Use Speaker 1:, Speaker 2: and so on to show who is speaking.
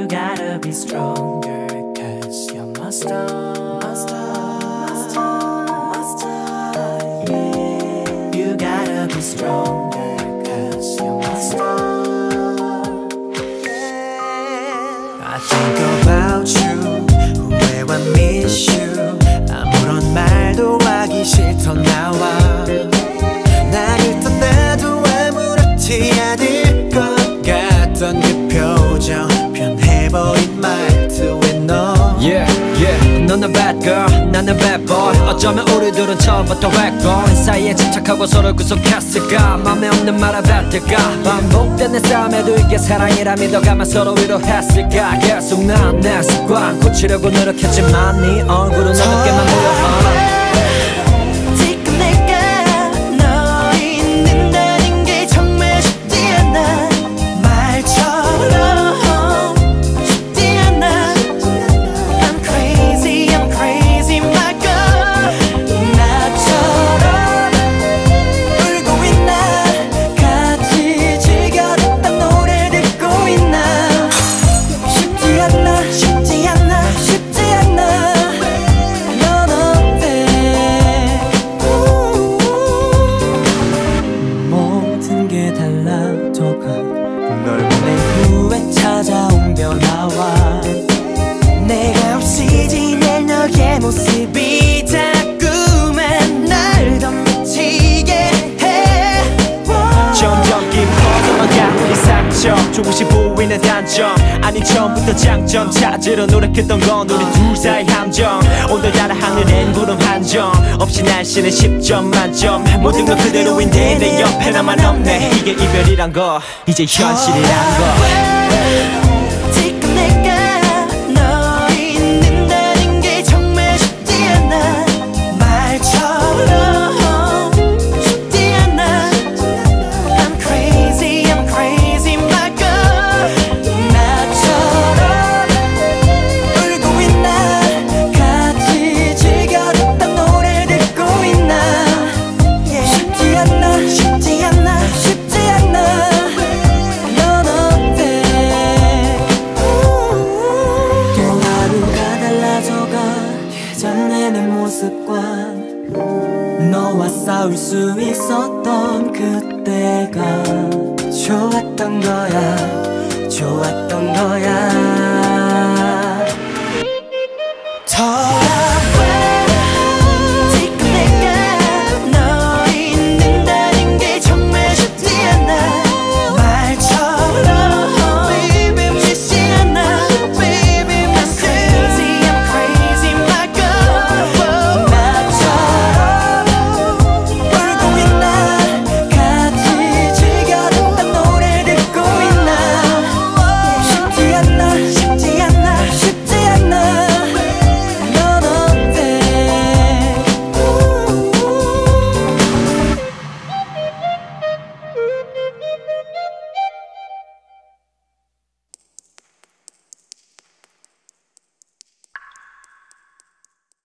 Speaker 1: You gotta be stronger, 'cause you're my star, my star, my star, my star, yeah. You gotta be stronger, 'cause you're my star, yeah. I think about you, where I miss you. 아무런 말도 하기 싫던 나와 나를 떠나도 아무렇지 않을 것 같던 그 표정 변해버린 말투에 너
Speaker 2: Yeah, yeah, 너는 bad girl, 나는 bad boy. 어쩌면 우리들은 처음부터 했고 사이에 집착하고 서로 구속했을까. 맘에 없는 말을 뱉을까. 반복되는 싸움에도 이게 사랑이라 믿어가면 서로 위로했을까. 계속 난 내 습관 고치려고 노력했지만 네 얼굴은 어둡게만 보여.
Speaker 1: 널 보낸 후에 찾아온 변화와 내가 없이 지낼 너의 모습이 자꾸만 날 더 미치게 해. 점점 깊어져가 우리 상처 조금씩 보이는 단점 아니 처음부터 장점 찾으러 노력했던 건 우리 둘 사이 함정 오늘따라 하늘엔 구름 한 점 없이 날씨는 10점 만점 모든 건 그대로인데 내 옆에 나만 없네 이게 이별이란 거 이제 현실이란 거 지금 내가 너 있는다는 게 정말 쉽지 않아 말처럼 쉽지 않아 I'm crazy my girl 나처럼 울고 있나 같이 즐겨 듣던 노래 듣고 있나 쉽지 않나 쉽지 않나 쉽지 않나 넌 어때 또 하루가 달라져가 예전의 내 모습과 너와 싸울 수 있었던 그때가 좋았던 거야 좋았던 거야 더